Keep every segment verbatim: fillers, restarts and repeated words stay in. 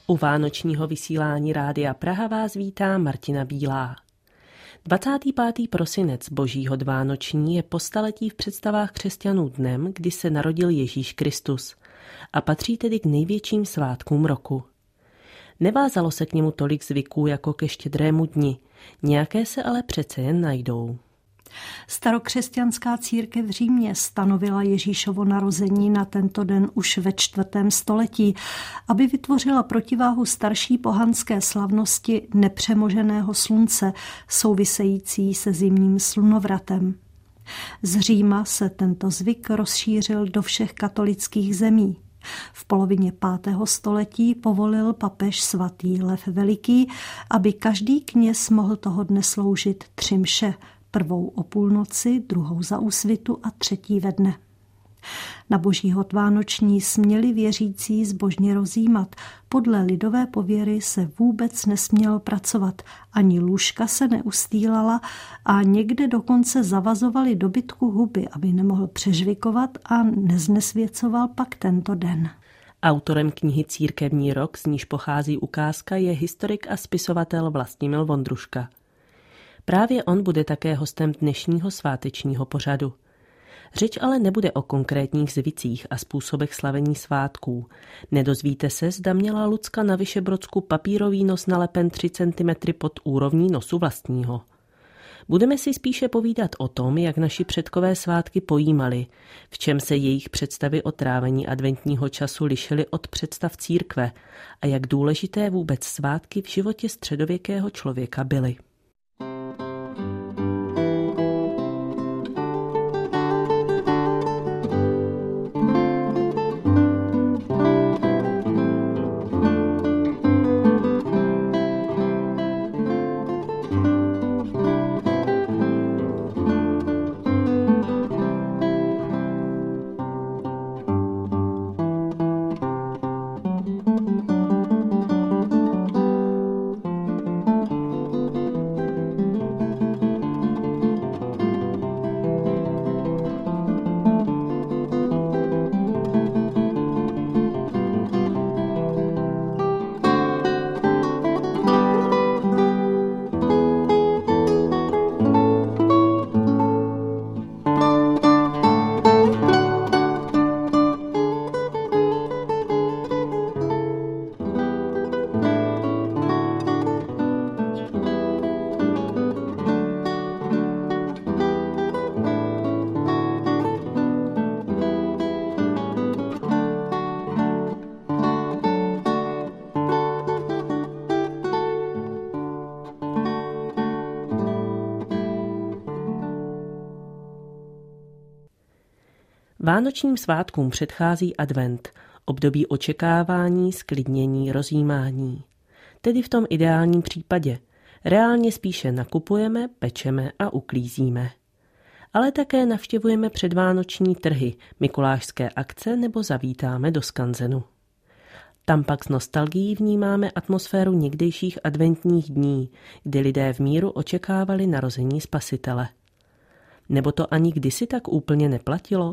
U vánočního vysílání Rádia Praha vás vítá Martina Bílá. dvacátého pátého prosinec Božího dvánoční je po staletí v představách křesťanů dnem, kdy se narodil Ježíš Kristus a patří tedy k největším svátkům roku. Nevázalo se k němu tolik zvyků jako ke štědrému dni, nějaké se ale přece jen najdou. Starokřesťanská církev v Římě stanovila Ježíšovo narození na tento den už ve čtvrtém století, aby vytvořila protiváhu starší pohanské slavnosti nepřemoženého slunce, související se zimním slunovratem. Z Říma se tento zvyk rozšířil do všech katolických zemí. V polovině pátého století povolil papež svatý Lev Veliký, aby každý kněz mohl toho dne sloužit tři mše, prvou o půlnoci, druhou za úsvitu a třetí ve dne. Na Božího vánoční směli věřící zbožně rozjímat. Podle lidové pověry se vůbec nesmělo pracovat, ani lůžka se neustýlala a někde dokonce zavazovali dobytku huby, aby nemohl přežvikovat a neznesvěcoval pak tento den. Autorem knihy Církevní rok, z níž pochází ukázka, je historik a spisovatel Vlastimil Vondruška. Právě on bude také hostem dnešního svátečního pořadu. Řeč ale nebude o konkrétních zvicích a způsobech slavení svátků. Nedozvíte se, zda měla Lucka na Vyšebrodsku papírový nos nalepen tři centimetry pod úrovní nosu vlastního. Budeme si spíše povídat o tom, jak naši předkové svátky pojímali, v čem se jejich představy o trávení adventního času lišily od představ církve a jak důležité vůbec svátky v životě středověkého člověka byly. Vánočním svátkům předchází advent, období očekávání, sklidnění, rozjímání. Tedy v tom ideálním případě. Reálně spíše nakupujeme, pečeme a uklízíme. Ale také navštěvujeme předvánoční trhy, mikulášské akce nebo zavítáme do skanzenu. Tam pak s nostalgií vnímáme atmosféru někdejších adventních dní, kdy lidé v míru očekávali narození Spasitele. Nebo to ani kdysi tak úplně neplatilo?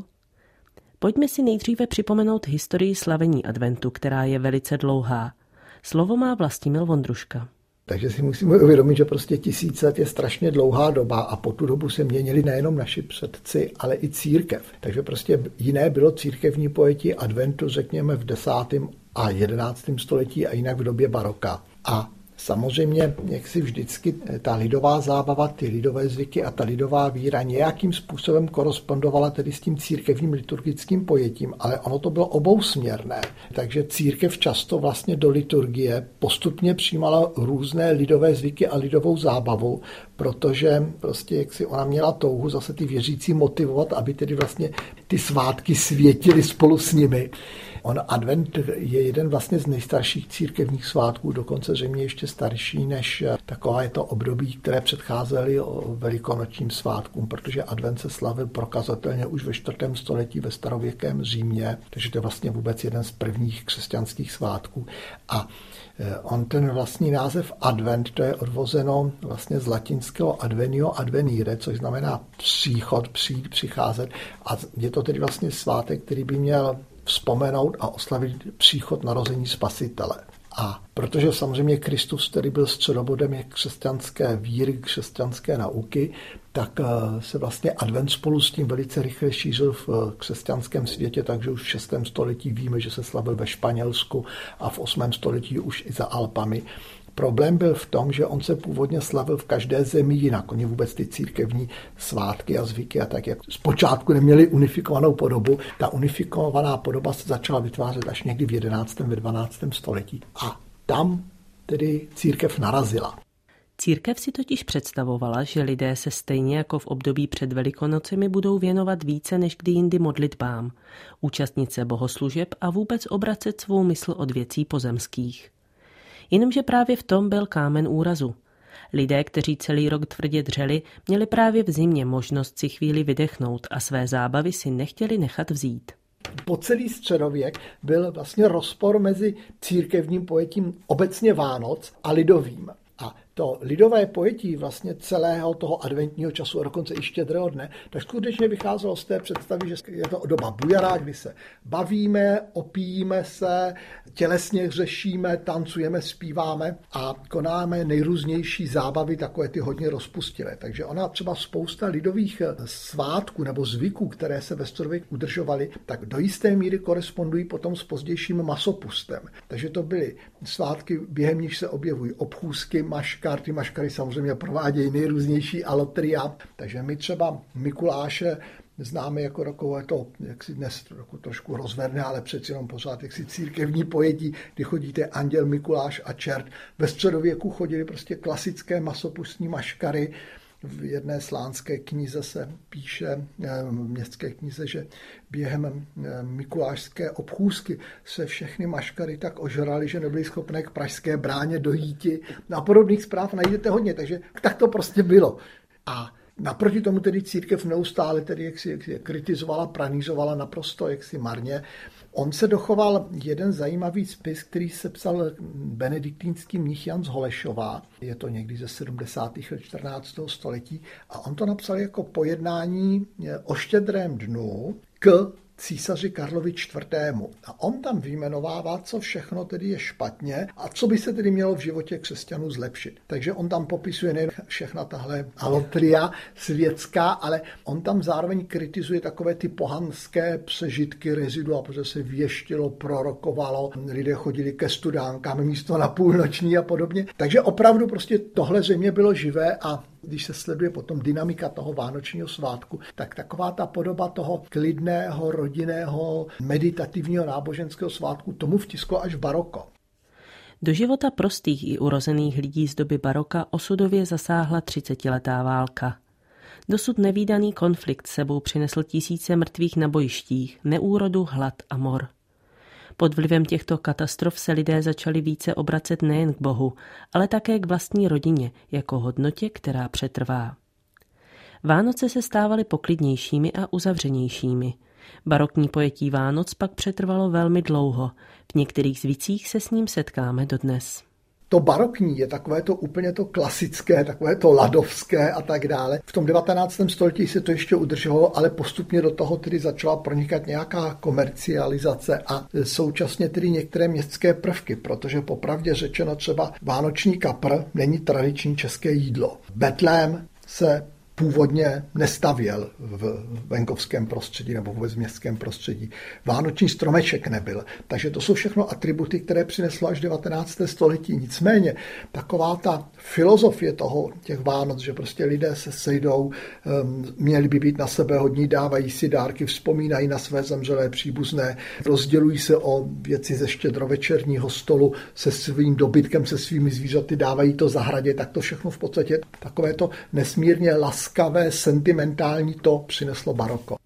Pojďme si nejdříve připomenout historii slavení adventu, která je velice dlouhá. Slovo má Vlastimil Vondruška. Takže si musíme uvědomit, že prostě tisíc let je strašně dlouhá doba a po tu dobu se měnili nejenom naši předci, ale i církev. Takže prostě jiné bylo církevní pojetí adventu, řekněme v desátém a jedenáctém století a jinak v době baroka. A samozřejmě, jak si vždycky ta lidová zábava, ty lidové zvyky a ta lidová víra nějakým způsobem korespondovala tedy s tím církevním liturgickým pojetím, ale ono to bylo obousměrné. Takže církev často vlastně do liturgie postupně přijímala různé lidové zvyky a lidovou zábavu, protože prostě jak si ona měla touhu zase ty věřící motivovat, aby tedy vlastně ty svátky světily spolu s nimi. On advent je jeden vlastně z nejstarších církevních svátků, dokonce zřejmě ještě starší než takové to období, které předcházely velikonočním svátkům, protože advent se slavil prokazatelně už ve čtvrtém století ve starověkém Římě, takže to je vlastně vůbec jeden z prvních křesťanských svátků. A on ten vlastní název advent, to je odvozeno vlastně z latinského advenio advenire, což znamená příchod, přijít, přicházet. A je to tedy vlastně svátek, který by měl vzpomenout a oslavit příchod narození Spasitele. A protože samozřejmě Kristus, který byl středobodem je křesťanské víry, křesťanské nauky, tak se vlastně advent spolu s tím velice rychle šířil v křesťanském světě, takže už v šestém století víme, že se slavil ve Španělsku a v osmém století už i za Alpami. Problém byl v tom, že on se původně slavil v každé zemi jinak. Oni vůbec ty církevní svátky a zvyky a tak, jak zpočátku neměli unifikovanou podobu. Ta unifikovaná podoba se začala vytvářet až někdy v jedenáctém ve dvanáctém století. A tam tedy církev narazila. Církev si totiž představovala, že lidé se stejně jako v období před Velikonocemi budou věnovat více než kdy jindy modlitbám, účastnit se bohoslužeb a vůbec obracet svou mysl od věcí pozemských. Jenomže právě v tom byl kámen úrazu. Lidé, kteří celý rok tvrdě dřeli, měli právě v zimě možnost si chvíli vydechnout a své zábavy si nechtěli nechat vzít. Po celý středověk byl vlastně rozpor mezi církevním pojetím obecně Vánoc a lidovým. A to lidové pojetí vlastně celého toho adventního času a dokonce i štědrého dne, tak skutečně vycházelo z té představy, že je to doba bujara, kdy se bavíme, opijíme se, tělesně řešíme, tancujeme, zpíváme a konáme nejrůznější zábavy, takové ty hodně rozpustilé. Takže ona třeba spousta lidových svátků nebo zvyků, které se ve středověku udržovaly, tak do jisté míry korespondují potom s pozdějším masopustem. Takže to byly svátky, během nich se objevují obchůzky, maškary, ty maškary samozřejmě provádějí nejrůznější alotria, takže my třeba Mikuláše známe jako takové to, jak si dnes trošku rozverné, ale přeci jenom pořád jaksi církevní pojetí, kdy chodíte anděl, Mikuláš a čert. Ve středověku chodili prostě klasické masopustní maškary. V jedné slánské knize se píše, v městské knize, že během mikulášské obchůzky se všechny maškary tak ožrali, že nebyli schopné k pražské bráně dojíti. A podobných zpráv najdete hodně, takže tak to prostě bylo. A naproti tomu tedy církev neustále tedy jak si, jak si kritizovala, pranířovala naprosto jaksi marně. On se dochoval jeden zajímavý spis, který sepsal benediktínský mnich Jan z Holešova. Je to někdy ze sedmdesátých let čtrnáctého století. A on to napsal jako pojednání o štědrém dnu k císaři Karlovi čtvrtému. A on tam vyjmenovává, co všechno tedy je špatně a co by se tedy mělo v životě křesťanů zlepšit. Takže on tam popisuje nejen všechna tahle alotria světská, ale on tam zároveň kritizuje takové ty pohanské přežitky rezidua, protože se věštilo, prorokovalo, lidé chodili ke studánkám místo na půlnoční a podobně. Takže opravdu prostě tohle země bylo živé a když se sleduje potom dynamika toho vánočního svátku, tak taková ta podoba toho klidného, rodinného, meditativního náboženského svátku tomu vtisklo až baroko. Do života prostých i urozených lidí z doby baroka osudově zasáhla třicetiletá válka. Dosud nevídaný konflikt sebou přinesl tisíce mrtvých na bojištích, neúrodu, hlad a mor. Pod vlivem těchto katastrof se lidé začali více obracet nejen k Bohu, ale také k vlastní rodině jako hodnotě, která přetrvá. Vánoce se stávaly poklidnějšími a uzavřenějšími. Barokní pojetí Vánoc pak přetrvalo velmi dlouho. V některých zvicích se s ním setkáme dodnes. To barokní je takové to úplně to klasické, takové to ladovské a tak dále. V tom devatenáctém století se to ještě udrželo, ale postupně do toho tedy začala pronikat nějaká komercializace a současně tedy některé městské prvky, protože popravdě řečeno třeba vánoční kapr není tradiční české jídlo. Betlém se původně nestavěl v venkovském prostředí nebo vůbec v městském prostředí. Vánoční stromeček nebyl. Takže to jsou všechno atributy, které přineslo až devatenácté století. Nicméně taková ta filozofie toho, těch Vánoc, že prostě lidé se sejdou, měli by být na sebe hodní, dávají si dárky, vzpomínají na své zemřelé příbuzné, rozdělují se o věci ze štědrovečerního stolu se svým dobytkem, se svými zvířaty, dávají to zahradě, tak to všechno v podstatě takové to nesmírně las laskavé, sentimentální to přineslo baroko.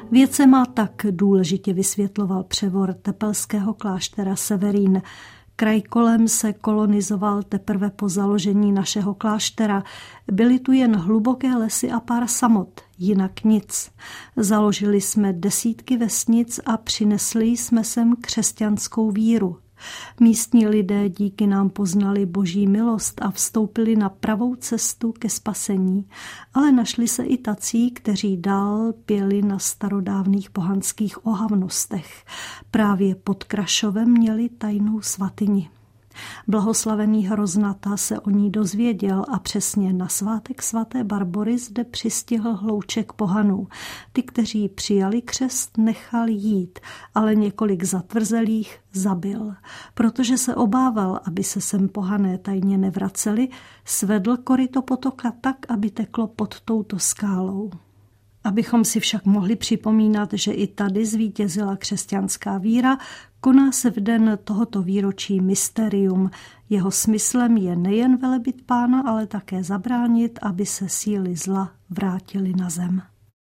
Věce má tak důležitě vysvětloval převor tepelského kláštera Severín. Kraj kolem se kolonizoval teprve po založení našeho kláštera. Byly tu jen hluboké lesy a pár samot, jinak nic. Založili jsme desítky vesnic a přinesli jsme sem křesťanskou víru. Místní lidé díky nám poznali boží milost a vstoupili na pravou cestu ke spasení, ale našli se i tací, kteří dál pěli na starodávných pohanských ohavnostech. Právě pod Krašovem měli tajnou svatyni. Blahoslavený Hroznata se o ní dozvěděl a přesně na svátek svaté Barbory zde přistihl hlouček pohanů. Ty, kteří přijali křest, nechal jít, ale několik zatvrzelých zabil. Protože se obával, aby se sem pohané tajně nevraceli, svedl koryto potoka tak, aby teklo pod touto skálou. Abychom si však mohli připomínat, že i tady zvítězila křesťanská víra, koná se v den tohoto výročí mysterium. Jeho smyslem je nejen velebit Pána, ale také zabránit, aby se síly zla vrátily na zem.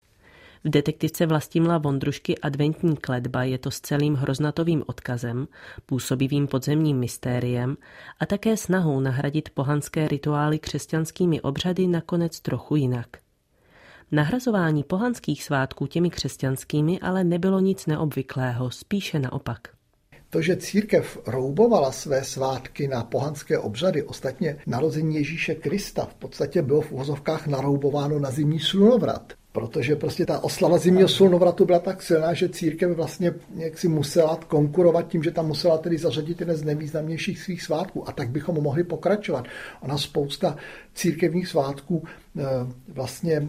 V detektivce Vlastimila Vondrušky adventní kletba je to s celým hroznatovým odkazem, působivým podzemním mystériem a také snahou nahradit pohanské rituály křesťanskými obřady nakonec trochu jinak. Nahrazování pohanských svátků těmi křesťanskými ale nebylo nic neobvyklého, spíše naopak. To, že církev roubovala své svátky na pohanské obřady, ostatně narození Ježíše Krista, v podstatě bylo v uvozovkách naroubováno na zimní slunovrat. Protože prostě ta oslava zimního slunovratu byla tak silná, že církev vlastně jaksi musela konkurovat tím, že tam musela tedy zařadit jeden z nejvýznamnějších svých svátků. A tak bychom mohli pokračovat. Ona spousta církevních svátků vlastně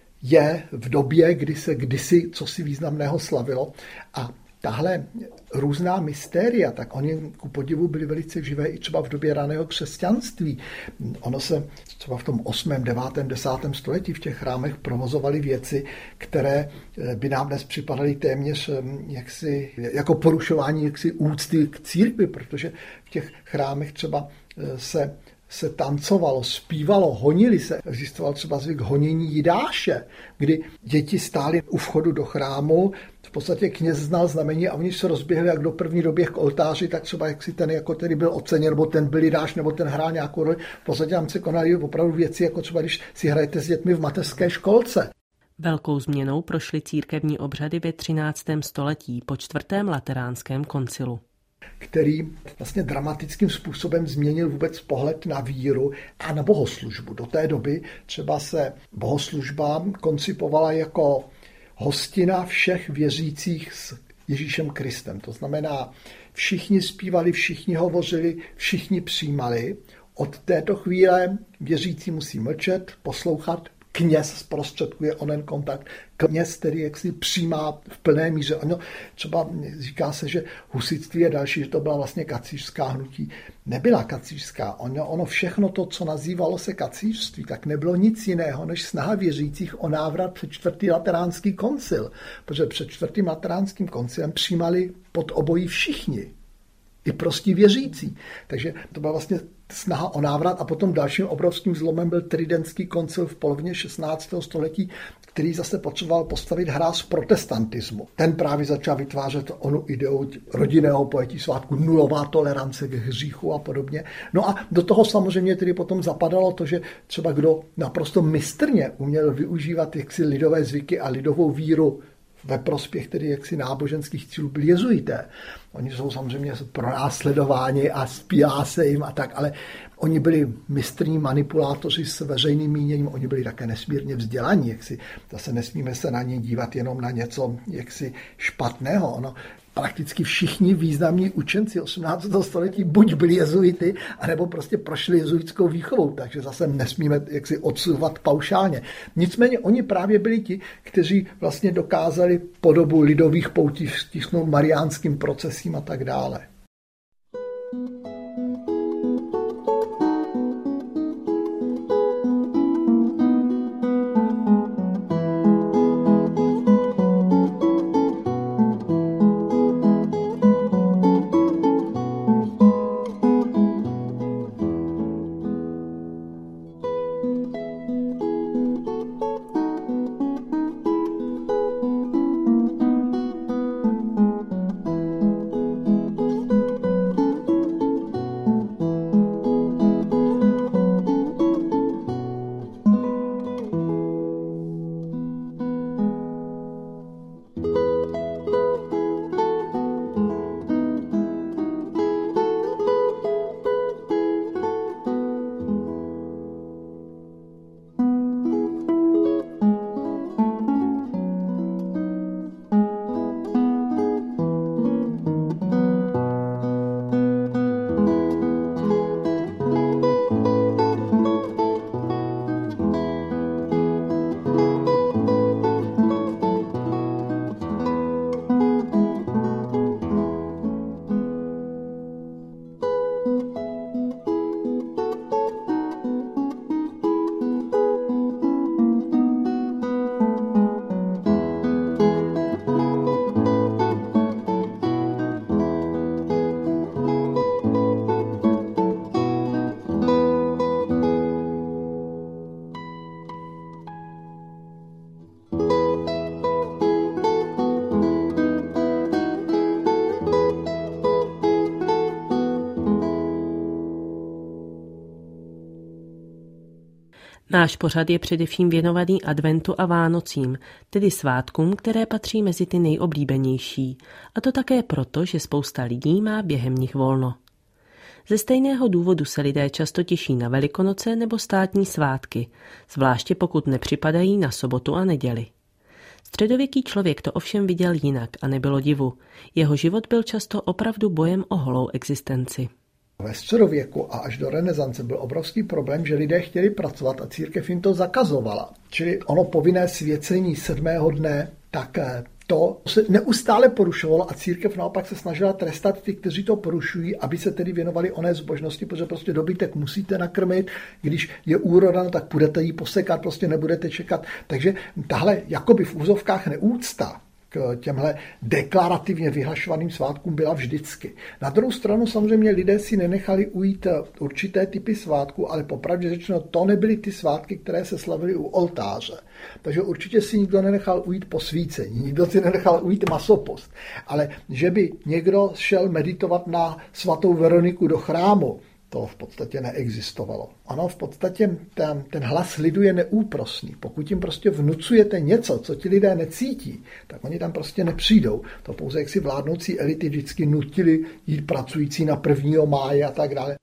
je v době, kdy se kdysi cosi významného slavilo. A tahle různá mystéria, tak oni ku podivu byli velice živé i třeba v době raného křesťanství. Ono se třeba v tom osmém, devátém, desátém století v těch chrámech provozovaly věci, které by nám dnes připadaly téměř jaksi, jako porušování jaksi úcty k církvi, protože v těch chrámech třeba se se tancovalo, zpívalo, honili se. Existoval třeba zvyk honění Jidáše, kdy děti stály u vchodu do chrámu, v podstatě kněz znal znamení a oni se rozběhli, jak do první doběh k oltáři, tak třeba jak si ten jako tedy byl oceněn, nebo ten byl Jidáš, nebo ten hrál nějakou roli. V podstatě tam se konaly opravdu věci, jako třeba když si hrajete s dětmi v mateřské školce. Velkou změnou prošly církevní obřady ve třináctém století po čtvrtém lateránském koncilu, který vlastně dramatickým způsobem změnil vůbec pohled na víru a na bohoslužbu. Do té doby třeba se bohoslužba koncipovala jako hostina všech věřících s Ježíšem Kristem. To znamená, všichni zpívali, všichni hovořili, všichni přijímali. Od této chvíle věřící musí mlčet, poslouchat, kněz zprostředkuje onen kontakt. Kněz, který jaksi přijímá v plné míře. Ono třeba říká se, že husitství je další, že to byla vlastně kacířská hnutí. Nebyla kacířská. Ono, ono všechno to, co nazývalo se kacířství, tak nebylo nic jiného, než snaha věřících o návrat před čtvrtý lateránský koncil. Protože před čtvrtým lateránským koncilem přijímali pod obojí všichni. I prostí věřící. Takže to byla vlastně snaha o návrat a potom dalším obrovským zlomem byl Tridentský koncil v polovině šestnáctého století, který zase potřeboval postavit hráz protestantismu. Ten právě začal vytvářet onu ideu rodinného pojetí svátku, nulová tolerance k hříchu a podobně. No a do toho samozřejmě tedy potom zapadalo to, že třeba kdo naprosto mistrně uměl využívat jaksi lidové zvyky a lidovou víru ve prospěch tedy jaksi náboženských cílů byli jezuité. Oni jsou samozřejmě pronásledováni a spílá se jim a tak, ale oni byli mistrní manipulátoři s veřejným míněním, oni byli také nesmírně vzdělaní, jaksi zase nesmíme se na ně dívat jenom na něco jaksi špatného. Ono prakticky všichni významní učenci osmnáctého století buď byli jezuity, anebo prostě prošli jezuitskou výchovou, takže zase nesmíme jaksi odsuzovat paušálně. Nicméně oni právě byli ti, kteří vlastně dokázali podobu lidových poutí vtisknout mariánským procesím a tak dále. Náš pořad je především věnovaný adventu a Vánocím, tedy svátkům, které patří mezi ty nejoblíbenější. A to také proto, že spousta lidí má během nich volno. Ze stejného důvodu se lidé často těší na Velikonoce nebo státní svátky, zvláště pokud nepřipadají na sobotu a neděli. Středověký člověk to ovšem viděl jinak a nebylo divu. Jeho život byl často opravdu bojem o holou existenci. Ve středověku a až do renesance byl obrovský problém, že lidé chtěli pracovat a církev jim to zakazovala. Čili ono povinné svěcení sedmého dne, tak to se neustále porušovalo a církev naopak se snažila trestat ty, kteří to porušují, aby se tedy věnovali oné zbožnosti, protože prostě dobytek musíte nakrmit, když je úroda, tak budete ji posekat, prostě nebudete čekat. Takže tahle jakoby v úzovkách neúcta k těmhle deklarativně vyhlašovaným svátkům byla vždycky. Na druhou stranu samozřejmě lidé si nenechali ujít určité typy svátků, ale popravdě řečeno to nebyly ty svátky, které se slavily u oltáře. Takže určitě si nikdo nenechal ujít posvícení, nikdo si nenechal ujít masopost. Ale že by někdo šel meditovat na svatou Veroniku do chrámu, to v podstatě neexistovalo. Ano, v podstatě ten, ten hlas lidu je neúprosný. Pokud jim prostě vnucujete něco, co ti lidé necítí, tak oni tam prostě nepřijdou. To pouze jaksi vládnoucí elity vždycky nutili jít pracující na prvního máje a tak dále.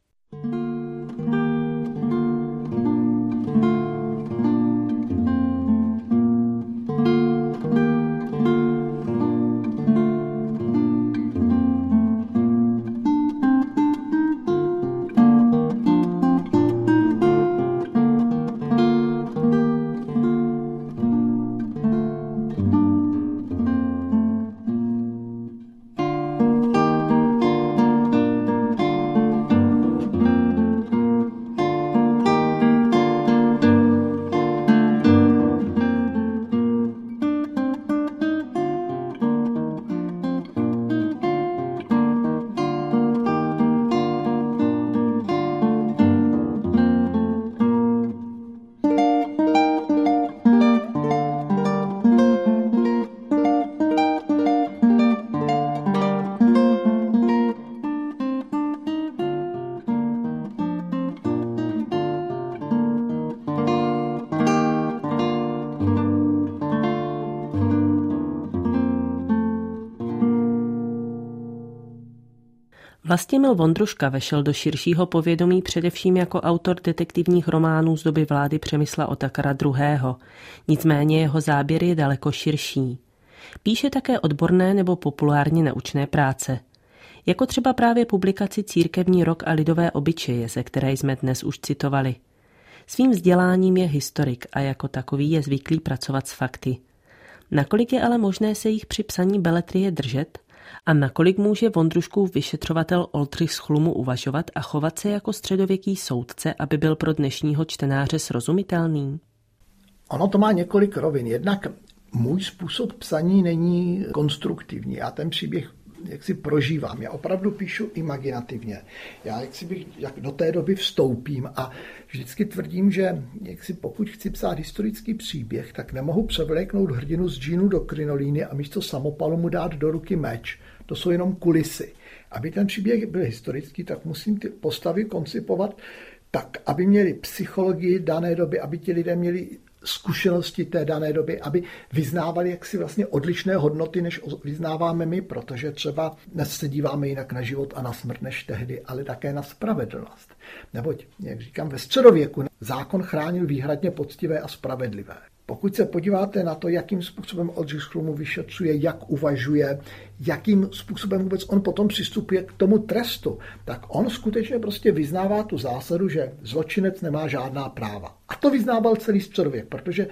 Vlastimil Vondruška vešel do širšího povědomí především jako autor detektivních románů z doby vlády Přemysla Otakara druhého. Nicméně jeho záběr je daleko širší. Píše také odborné nebo populárně naučné práce. Jako třeba právě publikaci Církevní rok a lidové obyčeje, ze které jsme dnes už citovali. Svým vzděláním je historik a jako takový je zvyklý pracovat s fakty. Nakolik je ale možné se jich při psaní beletrie držet? A nakolik může Vondruškův vyšetřovatel Oldřich z Chlumu uvažovat a chovat se jako středověký soudce, aby byl pro dnešního čtenáře srozumitelný? Ono to má několik rovin. Jednak můj způsob psaní není konstruktivní. Já ten příběh jak si prožívám. Já opravdu píšu imaginativně. Já jak si bych, jak do té doby vstoupím a vždycky tvrdím, že jak si pokud chci psát historický příběh, tak nemohu převléknout hrdinu z džínu do krinolíny a místo samopalu mu dát do ruky meč. To jsou jenom kulisy. Aby ten příběh byl historický, tak musím ty postavy koncipovat tak, aby měli psychologii dané doby, aby ti lidé měli zkušenosti té dané doby, aby vyznávali jaksi vlastně odlišné hodnoty, než vyznáváme my, protože třeba dnes se díváme jinak na život a na smrt než tehdy, ale také na spravedlnost. Neboť, jak říkám, ve středověku zákon chránil výhradně poctivé a spravedlivé. Pokud se podíváte na to, jakým způsobem Oldřich z Chlumu vyšetřuje, jak uvažuje, jakým způsobem vůbec on potom přistupuje k tomu trestu, tak on skutečně prostě vyznává tu zásadu, že zločinec nemá žádná práva. A to vyznával celý středověk, protože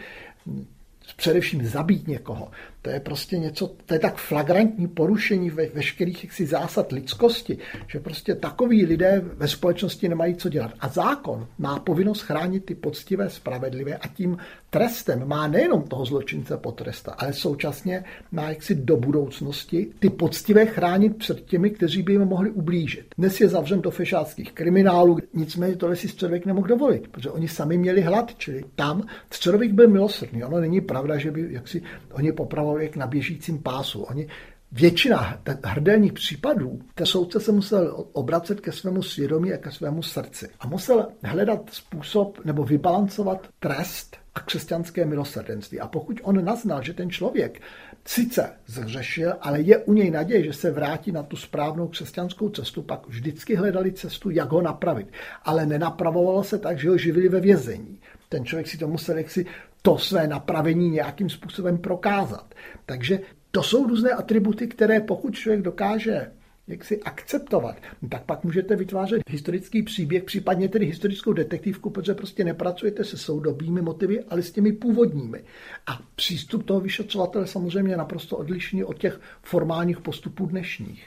především zabít někoho, to je prostě něco, to je tak flagrantní porušení ve veškerých jaksi zásad lidskosti, že prostě takoví lidé ve společnosti nemají co dělat. A zákon má povinnost chránit ty poctivé, spravedlivé a tím trestem má nejenom toho zločince potrestat, ale současně má jaksi do budoucnosti ty poctivé chránit před těmi, kteří by jim mohli ublížit. Dnes je zavřen do fešáckých kriminálů, nicméně tohle si středověk nemohl dovolit, protože oni sami měli hlad, čili tam středověk byl milosrdný. Ono není pravda, že by jaksi oni popravovali jak na běžícím pásu. Oni většina hrdelních případů, ten soudce se musel obracet ke svému svědomí a ke svému srdci. A musel hledat způsob nebo vybalancovat trest a křesťanské milosrdenství. A pokud on naznal, že ten člověk sice zhřešil, ale je u něj naděje, že se vrátí na tu správnou křesťanskou cestu, pak vždycky hledali cestu, jak ho napravit. Ale nenapravovalo se tak, že ho živili ve vězení. Ten člověk si to musel jaksi to své napravení nějakým způsobem prokázat. Takže to jsou různé atributy, které pokud člověk dokáže jak si akceptovat, tak pak můžete vytvářet historický příběh, případně tedy historickou detektivku, protože prostě nepracujete se soudobými motivy, ale s těmi původními. A přístup toho vyšetřovatele samozřejmě je naprosto odlišný od těch formálních postupů dnešních.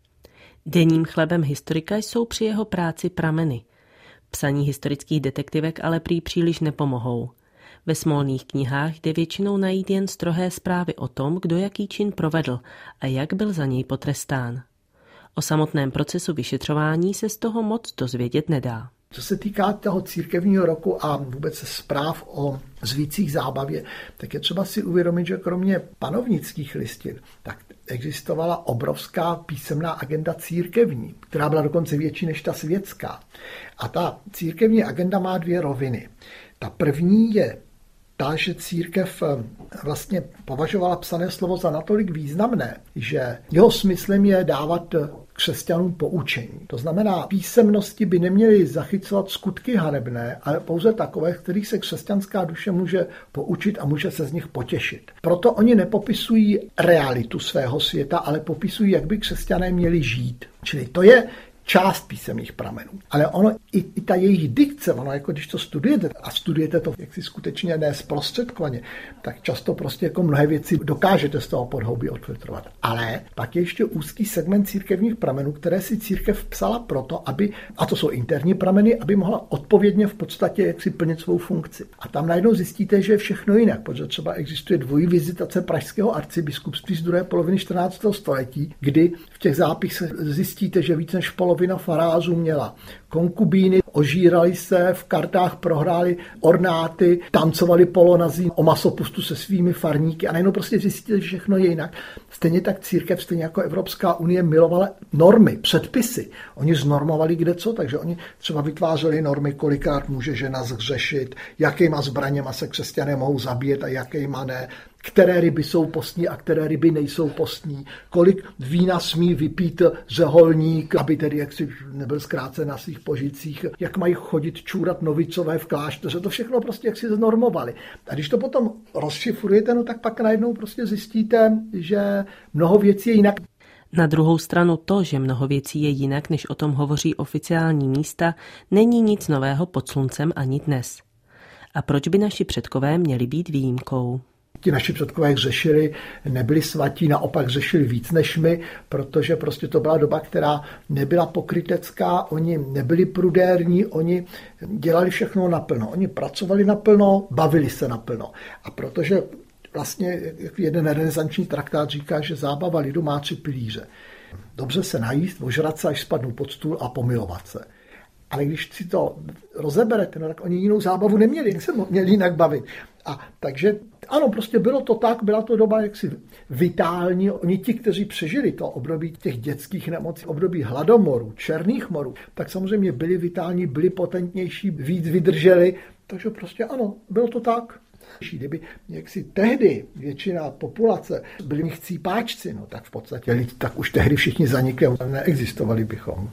Denním chlebem historika jsou při jeho práci prameny. Psaní historických detektivek ale prý příliš nepomohou. Ve smolných knihách jde většinou najít jen strohé zprávy o tom, kdo jaký čin provedl a jak byl za něj potrestán. O samotném procesu vyšetřování se z toho moc dozvědět nedá. Co se týká toho církevního roku a vůbec zpráv o zvících zábavě, tak je třeba si uvědomit, že kromě panovnických listin, tak existovala obrovská písemná agenda církevní, která byla dokonce větší než ta světská. A ta církevní agenda má dvě roviny. Ta první je ta, že církev vlastně považovala psané slovo za natolik významné, že jeho smyslem je dávat křesťanům poučení. To znamená, písemnosti by neměly zachycovat skutky hanebné, ale pouze takové, z kterých se křesťanská duše může poučit a může se z nich potěšit. Proto oni nepopisují realitu svého světa, ale popisují, jak by křesťané měli žít. Čili to je část písemných pramenů. Ale ono, i, i ta jejich dikce, ono jako když to studujete a studujete to jaksi skutečně ne zprostředkovaně, tak často prostě jako mnohé věci dokážete z toho podhoubí odfiltrovat. Ale pak je ještě úzký segment církevních pramenů, které si církev psala proto, aby, a to jsou interní prameny, aby mohla odpovědně v podstatě jaksi plnit svou funkci. A tam najednou zjistíte, že je všechno jinak, protože třeba existuje dvojí vizitace pražského arcibiskupství z druhé poloviny čtrnáctého století, kdy v těch zápisech zjistíte, že víc než polovina farářů měla konkubíny, ožírali se, v kartách prohráli ornáty, tancovali polonazí o masopustu se svými farníky a najednou prostě zjistíte, že všechno je jinak. Stejně tak církev, stejně jako Evropská unie milovala normy, předpisy. Oni znormovali kdeco, takže oni třeba vytvářeli normy, kolikrát může žena zhřešit, jakýma zbraněma se křesťané mohou zabíjet a jakýma ne, které ryby jsou postní a které ryby nejsou postní, kolik vína smí vypít řeholník, aby tedy jaksi nebyl zkrácen na svých požitcích, jak mají chodit čůrat novicové v klášteře, to všechno prostě jak si znormovali. A když to potom rozšifrujete, no tak pak najednou prostě zjistíte, že mnoho věcí je jinak. Na druhou stranu to, že mnoho věcí je jinak, než o tom hovoří oficiální místa, není nic nového pod sluncem ani dnes. A proč by naši předkové měli být výjimkou? Ti naši předkové hřešili, nebyli svatí, naopak hřešili víc než my, protože prostě to byla doba, která nebyla pokrytecká, oni nebyli prudérní, oni dělali všechno naplno. Oni pracovali naplno, bavili se naplno. A protože vlastně jeden renesanční traktát říká, že zábava lidu má tři pilíře. Dobře se najíst, ožrat se, až spadnou pod stůl a pomilovat se. Ale když si to rozeberete, no, tak oni jinou zábavu neměli, jak se měli jinak bavit. A takže ano, prostě bylo to tak, byla to doba jaksi vitální. Oni ti, kteří přežili to období těch dětských nemocí, období hladomorů, černých morů, tak samozřejmě byli vitální, byli potentnější, víc vydrželi. Takže prostě ano, bylo to tak. Kdyby jaksi tehdy většina populace byli chcípáčci, no tak v podstatě lidi, tak už tehdy všichni zanikli a neexistovali bychom.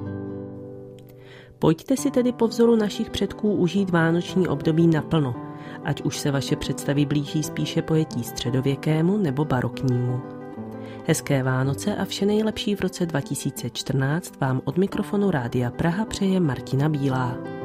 Pojďte si tedy po vzoru našich předků užít vánoční období naplno ať už se vaše představy blíží spíše pojetí středověkému nebo baroknímu. Hezké Vánoce a vše nejlepší v roce dva tisíce čtrnáct vám od mikrofonu Rádia Praha přeje Martina Bílá.